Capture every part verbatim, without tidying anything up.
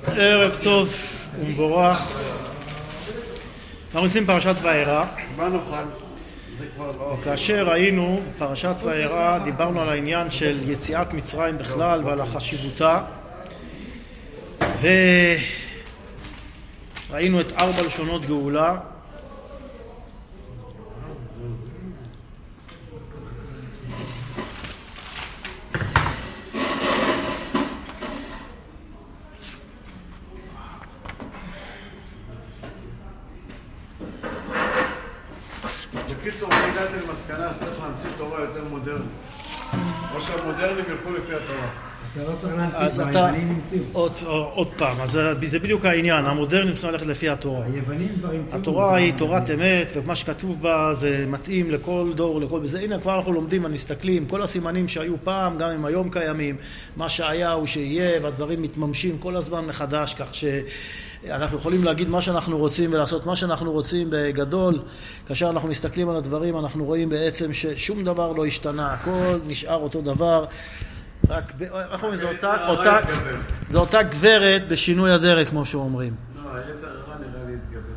ערב טוב ומבורך. אנחנו נמצאים פרשת וארא. מה נאכל? זה כבר לא... כאשר ראינו פרשת וארא, דיברנו על העניין של יציאת מצרים בכלל ועל החשיבותה, וראינו את ארבע לשונות גאולה. בקיצור, הגעתי למסקנה שצריך להמציא תורה יותר מודרנית. או שהמודרנים ילכו לפי התורה. אתה לא צריך להמציא, היוונים המציאו. עוד פעם, אז זה בדיוק העניין, המודרנים צריכים ללכת לפי התורה. היוונים כבר המציאו. התורה היא תורת אמת, ומה שכתוב בה זה מתאים לכל דור, לכל... בזה, הנה כבר אנחנו לומדים ומסתכלים, כל הסימנים שהיו פעם, גם אם היום קיימים, מה שהיה הוא שיהיה, והדברים מתממשים כל הזמן מחדש, כך ש... אנחנו יכולים להגיד מה שאנחנו רוצים ולעשות מה שאנחנו רוצים בגדול. כאשר אנחנו מסתכלים על הדברים, אנחנו רואים בעצם ששום דבר לא השתנה, הכל נשאר אותו דבר. רק, איך אומרים, זו אותה, אותה, זו אותה גברת בשינוי הדרך, כמו שאומרים. לא, היצר הרע נראה לי התגבר.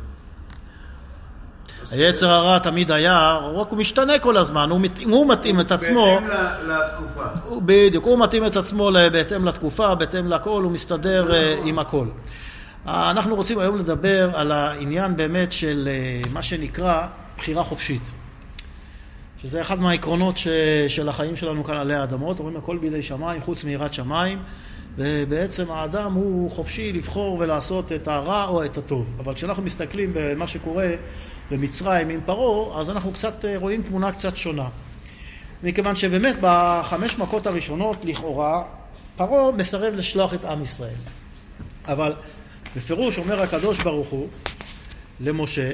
היצר הרע תמיד היה, רק הוא משתנה כל הזמן, הוא, מת, הוא מתאים את עצמו. בהתאם לתקופה. הוא, בדיוק, הוא מתאים את עצמו בהתאם לתקופה, בהתאם לכל, הוא מסתדר עם הכל. אנחנו רוצים היום לדבר על העניין באמת של מה שנקרא בחירה חופשית. שזה אחד מהעקרונות ש... של החיים שלנו כאן עלי האדמות. אומרים הכל בידי שמיים, חוץ מיראת שמיים. ובעצם האדם הוא חופשי לבחור ולעשות את הרע או את הטוב. אבל כשאנחנו מסתכלים במה שקורה במצרים עם פרעה, אז אנחנו קצת רואים תמונה קצת שונה. מכיוון שבאמת בחמש מכות הראשונות לכאורה, פרעה מסרב לשלוח את עם ישראל. אבל בפירוש אומר הקדוש ברוך הוא למשה,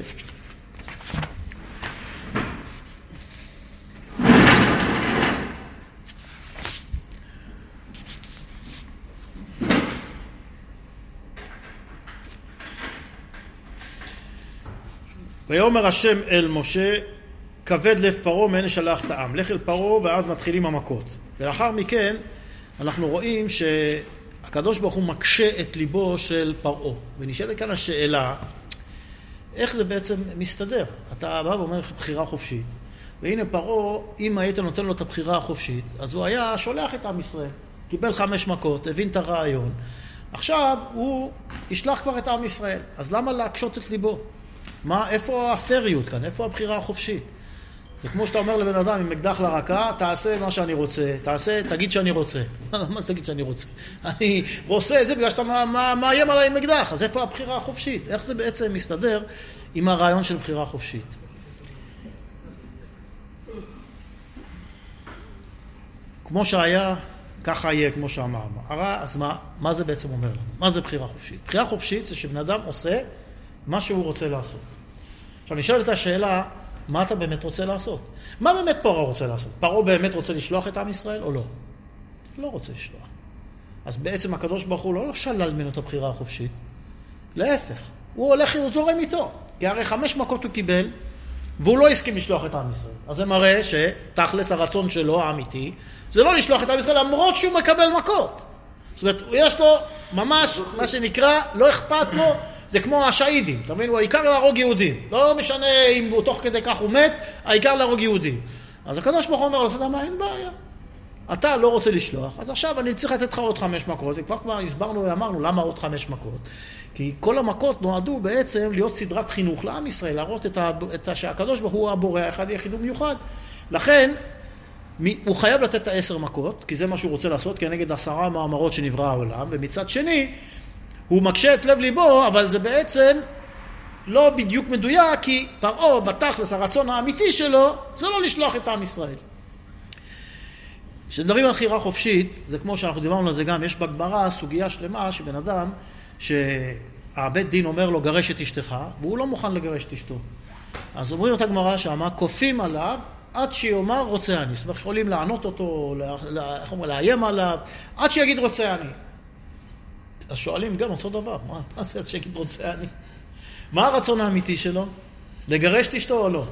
ויאמר השם אל משה, כבד לב פרעה מאין שלח את העם. לך אל פרעה, ואז מתחילים המכות. ולאחר מכן אנחנו רואים שהקדוש ברוך הוא מקשה את ליבו של פרעה. ונשאלת כאן השאלה, איך זה בעצם מסתדר? אתה בא ואומר בחירה חופשית, והנה פרעה, אם היית נותן לו את הבחירה החופשית, אז הוא היה שולח את עם ישראל. קיבל חמש מכות, הבין את הרעיון. עכשיו הוא ישלח כבר את עם ישראל. אז למה להקשות את ליבו? מה, איפה הפריות כאן? איפה הבחירה החופשית? זה כמו שאתה אומר לבן אדם עם אקדח לרקה, תעשה מה שאני רוצה, תעשה, תגיד שאני רוצה. מה זה תגיד שאני רוצה? אני רוצה את זה בגלל שאתה מאיים עליי עם אקדח. אז איפה הבחירה החופשית? איך זה בעצם מסתדר עם הרעיון של בחירה חופשית? כמו שהיה, ככה יהיה, כמו שאמרנו. אז מה, מה זה בעצם אומר לנו? מה זה בחירה חופשית? בחירה חופשית זה שבן אדם עושה מה שהוא רוצה לעשות. עכשיו נשאל את השאלה, מה אתה באמת רוצה לעשות? מה באמת פרעה רוצה לעשות? פרעה באמת רוצה לשלוח את עם ישראל או לא? לא רוצה לשלוח. אז בעצם הקדוש ברוך הוא לא שלל ממנו את הבחירה החופשית. להפך, הוא הולך, הוא זורם איתו. כי הרי חמש מכות הוא קיבל, והוא לא הסכים לשלוח את עם ישראל. אז זה מראה שתכלס הרצון שלו, האמיתי, זה לא לשלוח את עם ישראל, למרות שהוא מקבל מכות. זאת אומרת, יש לו ממש, מה שנקרא, לא אכפת לו, זה כמו השהידים, אתה מבין? הוא העיקר להרוג יהודים. לא משנה אם הוא תוך כדי כך הוא מת, העיקר להרוג יהודים. אז הקדוש ברוך הוא אומר לו, אתה יודע מה, אין בעיה. אתה לא רוצה לשלוח, אז עכשיו אני צריך לתת לך עוד חמש מכות, וכבר כבר הסברנו ואמרנו למה עוד חמש מכות. כי כל המכות נועדו בעצם להיות סדרת חינוך לעם ישראל, להראות את, ה, את ה, שהקדוש ברוך הוא הבורא האחד יחיד ומיוחד. לכן, הוא חייב לתת את העשר מכות, כי זה מה שהוא רוצה לעשות, כנגד עשרה מאמרות שנברא העולם, ומצד שני, הוא מקשה את לב ליבו, אבל זה בעצם לא בדיוק מדויק, כי פרעה בתכלס הרצון האמיתי שלו, זה לא לשלוח את עם ישראל. כשמדברים על בחירה חופשית, זה כמו שאנחנו דיברנו על זה גם, יש בגמרא סוגיה שלמה שבן אדם, שהבית דין אומר לו גרש את אשתך, והוא לא מוכן לגרש את אשתו. אז אומרים את הגמרא שמה, כופים עליו, עד שיאמר רוצה אני. זאת אומרת, יכולים לענות אותו, איך אומרים, לאיים עליו, עד שיגיד רוצה אני. אז שואלים גם אותו דבר, מה, מה זה שיגיד רוצה אני? מה הרצון האמיתי שלו? לגרש את אשתו או לא?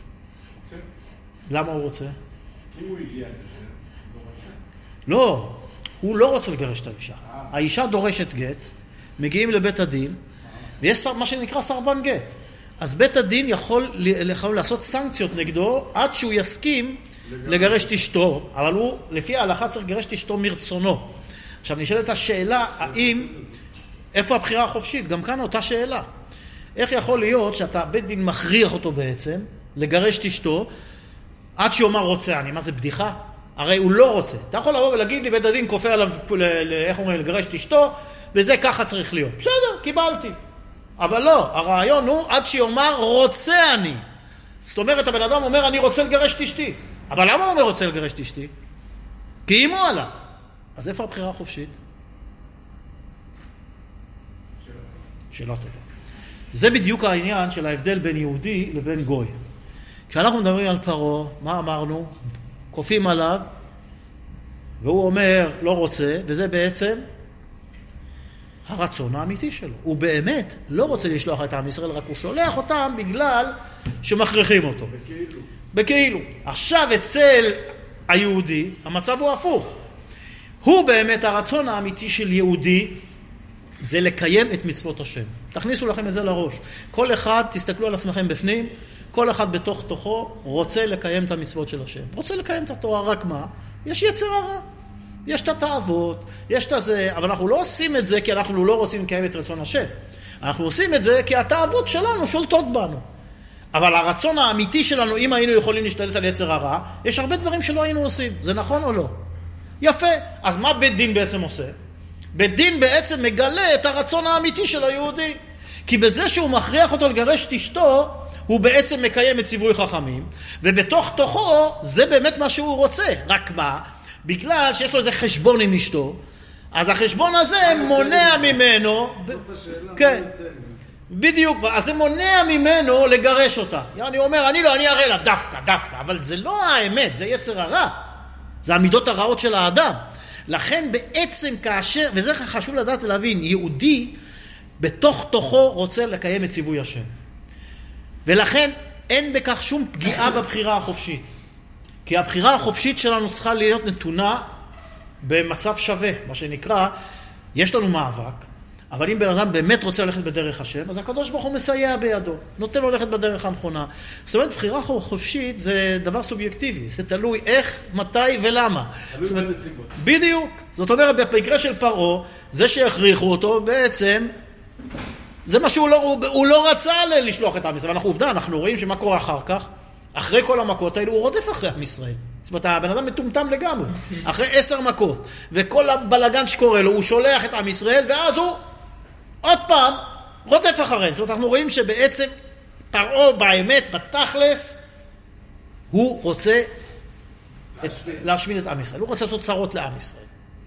למה הוא רוצה? אם הוא הגיע לזה, לא רוצה. לא, הוא לא רוצה לגרש את האישה. האישה דורשת גט, מגיעים לבית הדין, ויש מה שנקרא סרבן גט. אז בית הדין יכול, יכול לעשות סנקציות נגדו עד שהוא יסכים לגרש את אשתו, אבל הוא לפי ההלכה צריך לגרש את אשתו מרצונו. עכשיו נשאלת השאלה, האם, איפה הבחירה החופשית? גם כאן אותה שאלה. איך יכול להיות שאתה בית דין מכריח אותו בעצם לגרש את אשתו עד שיאמר רוצה אני? מה זה בדיחה? הרי הוא לא רוצה. אתה יכול לבוא ולהגיד לי בית הדין כופה עליו, איך אומרים, לגרש את אשתו, וזה ככה צריך להיות. בסדר, קיבלתי. אבל לא, הרעיון הוא עד שיאמר רוצה אני. זאת אומרת, הבן אדם אומר אני רוצה לגרש את אשתי. אבל למה הוא אומר רוצה לגרש את אשתי? כי אימו עליו. אז איפה הבחירה החופשית? שאלה טובה. זה בדיוק העניין של ההבדל בין יהודי לבין גוי. כשאנחנו מדברים על פרעה, מה אמרנו? כופים עליו, והוא אומר לא רוצה, וזה בעצם הרצון האמיתי שלו. הוא באמת לא רוצה לשלוח את עם ישראל, רק הוא שולח אותם בגלל שמכריחים אותו. בכאילו. בכאילו. עכשיו אצל היהודי, המצב הוא הפוך. הוא באמת הרצון האמיתי של יהודי, זה לקיים את מצוות השם. תכניסו לכם את זה לראש. כל אחד, תסתכלו על עצמכם בפנים, כל אחד בתוך תוכו רוצה לקיים את המצוות של השם. רוצה לקיים את התורה, רק מה? יש יצר הרע. יש את התאוות, יש את זה, אבל אנחנו לא עושים את זה כי אנחנו לא רוצים לקיים את רצון השם. אנחנו עושים את זה כי התאוות שלנו שולטות בנו. אבל הרצון האמיתי שלנו, אם היינו יכולים להשתלט על יצר הרע, יש הרבה דברים שלא היינו עושים. זה נכון או לא? יפה. אז מה בית דין בעצם עושה? בית דין בעצם מגלה את הרצון האמיתי של היהודי. כי בזה שהוא מכריח אותו לגרש את אשתו, הוא בעצם מקיים את ציווי חכמים, ובתוך תוכו זה באמת מה שהוא רוצה. רק מה? בגלל שיש לו איזה חשבון עם אשתו, אז החשבון הזה מונע ממנו... סוף השאלה, כן, בדיוק, אז זה מונע ממנו לגרש אותה. אני אומר, אני לא, אני אראה לה דווקא, דווקא, אבל זה לא האמת, זה יצר הרע. זה המידות הרעות של האדם. לכן בעצם כאשר, וזה חשוב לדעת ולהבין, יהודי בתוך תוכו רוצה לקיים את ציווי השם. ולכן אין בכך שום פגיעה בבחירה החופשית. כי הבחירה החופשית שלנו צריכה להיות נתונה במצב שווה, מה שנקרא, יש לנו מאבק, אבל אם בן אדם באמת רוצה ללכת בדרך השם, אז הקדוש ברוך הוא מסייע בידו, נותן לו ללכת בדרך הנכונה. זאת אומרת, בחירה חופשית זה דבר סובייקטיבי, זה תלוי איך, מתי ולמה. תלוי בנסיבות. בדיוק. זאת אומרת, במקרה של פרעה, זה שהכריחו אותו בעצם, זה מה שהוא לא, הוא, הוא לא רצה לשלוח את עם ישראל. ואנחנו עובדה, אנחנו רואים שמה קורה אחר כך, אחרי כל המכות האלו, הוא רודף אחרי עם ישראל. זאת אומרת, הבן אדם מטומטם לגמרי. אחרי עשר מכות, וכל הבלגן שקורה לו, הוא שולח את עם ישראל, ואז הוא עוד פעם רודף אחריהם. זאת אומרת, אנחנו רואים שבעצם פרעה באמת, בתכלס, הוא רוצה את, להשמיד את עם ישראל. הוא רוצה לעשות צרות לעם ישראל.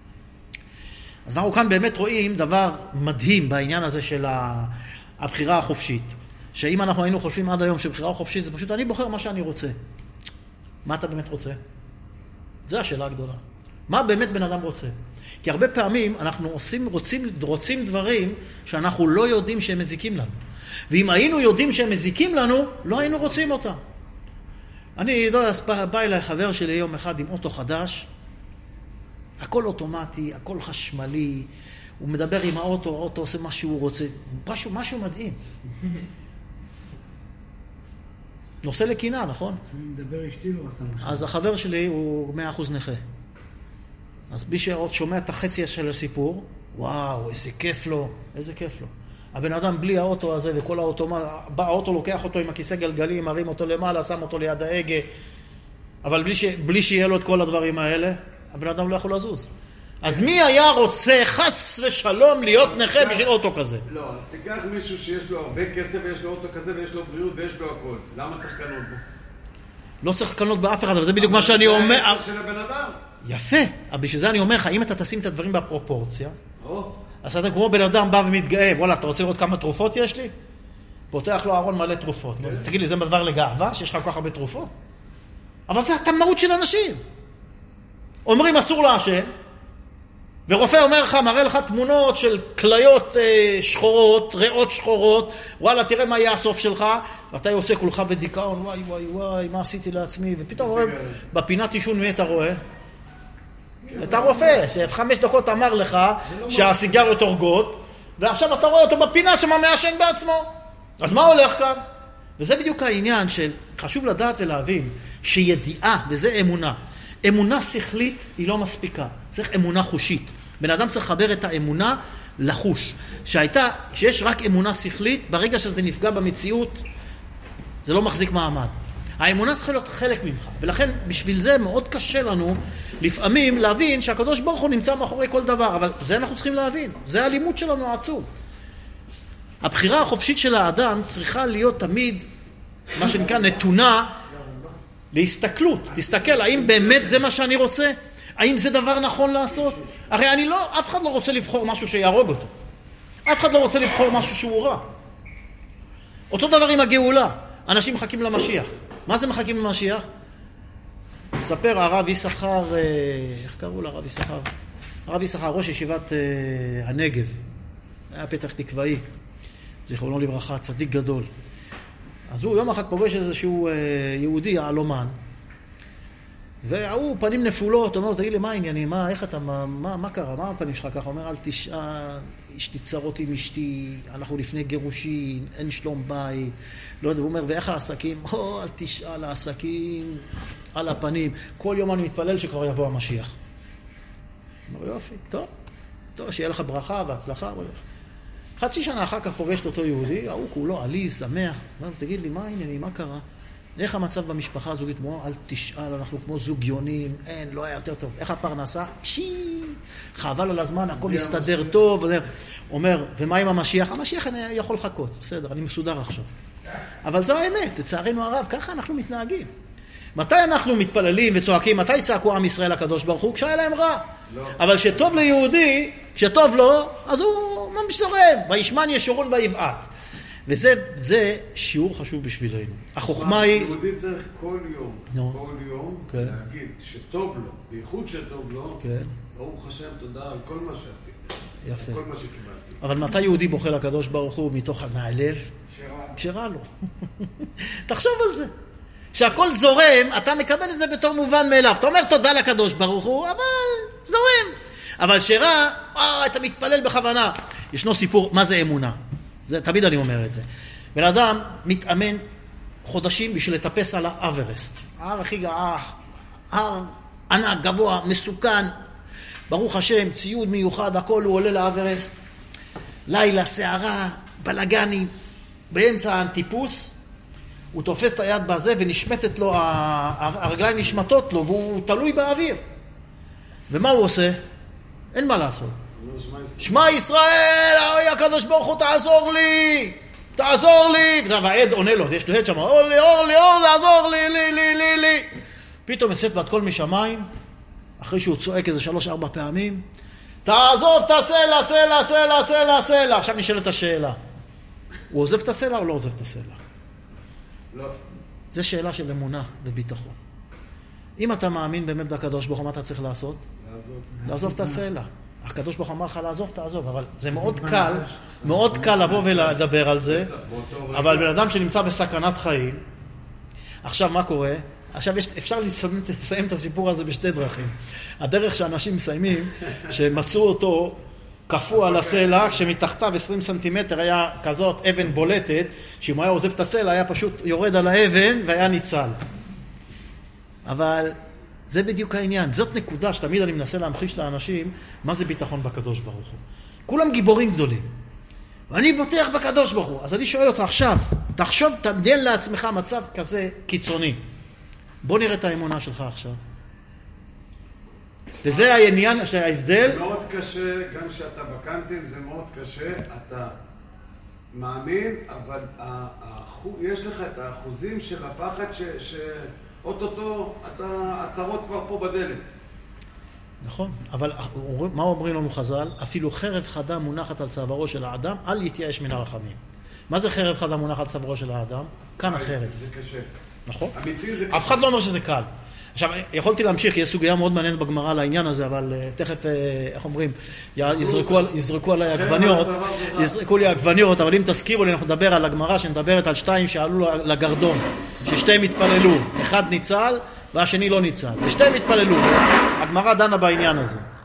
אז אנחנו כאן באמת רואים דבר מדהים בעניין הזה של הבחירה החופשית. שאם אנחנו היינו חושבים עד היום שבחירה חופשית זה פשוט אני בוחר מה שאני רוצה. מה אתה באמת רוצה? זו השאלה הגדולה. מה באמת בן אדם רוצה? כי הרבה פעמים אנחנו עושים, רוצים, רוצים דברים שאנחנו לא יודעים שהם מזיקים לנו. ואם היינו יודעים שהם מזיקים לנו, לא היינו רוצים אותם. אני בא, בא אליי חבר שלי יום אחד עם אוטו חדש, הכל אוטומטי, הכל חשמלי, הוא מדבר עם האוטו, האוטו עושה מה שהוא רוצה, משהו, משהו מדהים. נושא לקינה, נכון? אני מדבר אשתי לא עושה משהו. אז החבר שלי הוא מאה אחוז נכה. אז מי שעוד שומע את החצי של הסיפור, וואו, איזה כיף לו, איזה כיף לו. הבן אדם בלי האוטו הזה וכל האוטו, בא האוטו לוקח אותו עם הכיסא גלגלים, מרים אותו למעלה, שם אותו ליד ההגה, אבל בלי, ש... בלי שיהיה לו את כל הדברים האלה, הבן אדם לא יכול לזוז. אז מי היה רוצה חס ושלום להיות נכה בשביל אוטו כזה? לא, אז תיקח מישהו שיש לו הרבה כסף ויש לו אוטו כזה ויש לו בריאות ויש לו הכל. למה צריך לקנות בו? לא צריך לקנות באף אחד, אבל זה בדיוק מה שאני אומר. זה היצר של הבן אדם. יפה, אבל בשביל זה אני אומר לך, אם אתה תשים את הדברים בפרופורציה, או. אז אתה כמו בן אדם בא ומתגאה, וואלה, אתה רוצה לראות כמה תרופות יש לי? פותח לו ארון מלא תרופות. אז תגיד לי, זה דבר לגאווה שיש לך כל כך הרבה תרופות? אבל זה התמרות של אנשים. אומרים אסור להשן, ורופא אומר לך, מראה לך תמונות של כליות אה, שחורות, ריאות שחורות, וואלה, תראה מה יהיה הסוף שלך, ואתה יוצא כולך בדיכאון, וואי וואי וואי, מה עשיתי לעצמי? ופתאום רואה, בפינת עישון מי אתה רואה? את הרופא, שחמש דקות אמר לך שהסיגריות הורגות, ועכשיו אתה רואה אותו בפינה שמה מעשן בעצמו. אז מה הולך כאן? וזה בדיוק העניין של, חשוב לדעת ולהבין, שידיעה, וזה אמונה. אמונה שכלית היא לא מספיקה, צריך אמונה חושית. בן אדם צריך לחבר את האמונה לחוש. שהייתה, שיש רק אמונה שכלית, ברגע שזה נפגע במציאות, זה לא מחזיק מעמד. האמונה צריכה להיות חלק ממך, ולכן בשביל זה מאוד קשה לנו לפעמים להבין שהקדוש ברוך הוא נמצא מאחורי כל דבר, אבל זה אנחנו צריכים להבין, זה הלימוד שלנו העצום. הבחירה החופשית של האדם צריכה להיות תמיד, מה שנקרא, נתונה להסתכלות. תסתכל, האם באמת זה מה שאני רוצה? האם זה דבר נכון לעשות? הרי אני לא, אף אחד לא רוצה לבחור משהו שיהרוג אותו. אף אחד לא רוצה לבחור משהו שהוא רע. אותו דבר עם הגאולה. אנשים מחכים למשיח. מה זה מחכים למשיח? מספר הרב יששכר, איך קראו לרב יששכר? הרב יששכר, ראש ישיבת הנגב. היה פתח תקוואי. זיכרונו לברכה, צדיק גדול. אז הוא יום אחד פוגש איזשהו יהודי, יעלומן. והוא פנים נפולות, אומר, תגיד לי, מה העניינים? מה, איך אתה, מה, מה, מה קרה? מה הפנים שלך ככה? אומר, אל תשעה, יש לי צרות עם אשתי, אנחנו לפני גירושין, אין שלום בית. לא יודע, הוא אומר, ואיך העסקים? או, אל תשעה לעסקים, על הפנים. כל יום אני מתפלל שכבר יבוא המשיח. אומר, יופי, טוב, טוב, שיהיה לך ברכה והצלחה. חצי שנה אחר כך פוגשת אותו יהודי, הוא כולו עליז, שמח. אומר, תגיד לי, מה העניינים? מה קרה? איך המצב במשפחה הזוגית? מו, אל תשאל, אנחנו כמו זוגיונים, אין, לא היה יותר טוב. איך הפרנסה? פשי, חבל על הזמן, הכל יסתדר טוב. אומר, ומה עם המשיח? המשיח יכול לחכות, בסדר, אני מסודר עכשיו. אבל זו האמת, לצערנו הרב, ככה אנחנו מתנהגים. מתי אנחנו מתפללים וצועקים? מתי צעקו עם ישראל הקדוש ברוך הוא? כשהיה להם רע. לא. אבל שטוב ליהודי, כשטוב לו, אז הוא משתרם. וישמן ישורון ויבעט. וזה זה שיעור חשוב בשבילנו. החוכמה היא... יהודי צריך כל יום, כל יום, להגיד שטוב לו, בייחוד שטוב לו, ברוך השם, תודה על כל מה שעשית. יפה. כל מה שקיבלתי. אבל מתי יהודי בוכה לקדוש ברוך הוא מתוך מהלב? כשרע לו. תחשוב על זה. כשהכל זורם, אתה מקבל את זה בתור מובן מאליו. אתה אומר תודה לקדוש ברוך הוא, אבל זורם. אבל שרע, אה, אתה מתפלל בכוונה. ישנו סיפור, מה זה אמונה? זה, תמיד אני אומר את זה. בן אדם מתאמן חודשים בשביל לטפס על האברסט. ההר הכי גאה, הר ענק, גבוה, מסוכן. ברוך השם, ציוד מיוחד, הכל הוא עולה לאברסט. לילה, שערה, בלגני, באמצע האנטיפוס, הוא תופס את היד בזה ונשמטת לו, הרגליים נשמטות לו, והוא תלוי באוויר. ומה הוא עושה? אין מה לעשות. שמע ישראל, אוי הקדוש ברוך הוא, תעזור לי, תעזור לי. והעד עונה לו, יש לו עד שם, אור לי, אור לי, אור, תעזור לי, לי, לי, לי, לי. פתאום יצאת בת קול משמיים, אחרי שהוא צועק איזה שלוש, ארבע פעמים, תעזוב, תעשה לה, עשה לה, עשה לה, עשה לה, עשה לה. עכשיו נשאלת השאלה, הוא עוזב את הסלע או לא עוזב את הסלע? לא. זה שאלה של אמונה וביטחון. אם אתה מאמין באמת בקדוש ברוך הוא, מה אתה צריך לעשות? לעזוב. לעזוב את הסלע. הקדוש ברוך הוא אמר לך לעזוב, תעזוב, אבל זה מאוד קל, מאוד קל לבוא ולדבר על זה, אבל בן אדם שנמצא בסכנת חיים, עכשיו מה קורה? עכשיו יש, אפשר לסיים את הסיפור הזה בשתי דרכים. הדרך שאנשים מסיימים, שמצאו אותו קפוא על הסלע, שמתחתיו עשרים סנטימטר היה כזאת אבן בולטת, שאם הוא היה עוזב את הסלע, היה פשוט יורד על האבן והיה ניצל. אבל זה בדיוק העניין. זאת נקודה שתמיד אני מנסה להמחיש לאנשים מה זה ביטחון בקדוש ברוך הוא. כולם גיבורים גדולים. ואני בוטח בקדוש ברוך הוא. אז אני שואל אותך עכשיו, תחשוב, תמדל לעצמך מצב כזה קיצוני. בוא נראה את האמונה שלך עכשיו. וזה העניין, ההבדל. זה מאוד קשה, גם שאתה בקנטים, זה מאוד קשה. אתה מאמין, אבל יש לך את האחוזים של הפחד ש... אוטוטו, אתה הצרות כבר פה בדלת. נכון, אבל מה אומרים לנו חז"ל? אפילו חרב חדה מונחת על צווארו של האדם, אל יתייאש מן הרחמים. מה זה חרב חדה מונחת על צווארו של האדם? כאן החרב. זה קשה. נכון? אמיתי זה קשה. אף אחד לא אומר שזה קל. עכשיו, יכולתי להמשיך, יש סוגיה מאוד מעניינת בגמרא על העניין הזה, אבל תכף, איך אומרים, יזרקו עליי עגבניות, יזרקו לי עגבניות, אבל אם תזכירו לי, אנחנו נדבר על הגמרא שמדברת על שתיים שעלו לגרדום, ששתיהם התפללו, אחד ניצל והשני לא ניצל, ושתיהם התפללו, הגמרא דנה בעניין הזה.